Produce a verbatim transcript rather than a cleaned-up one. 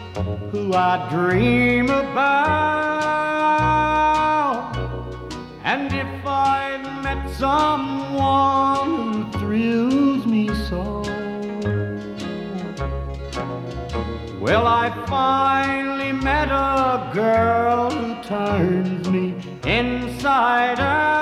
who I dream about. And if I met someone who thrills me so, well, I finally met a girl who turns me inside out.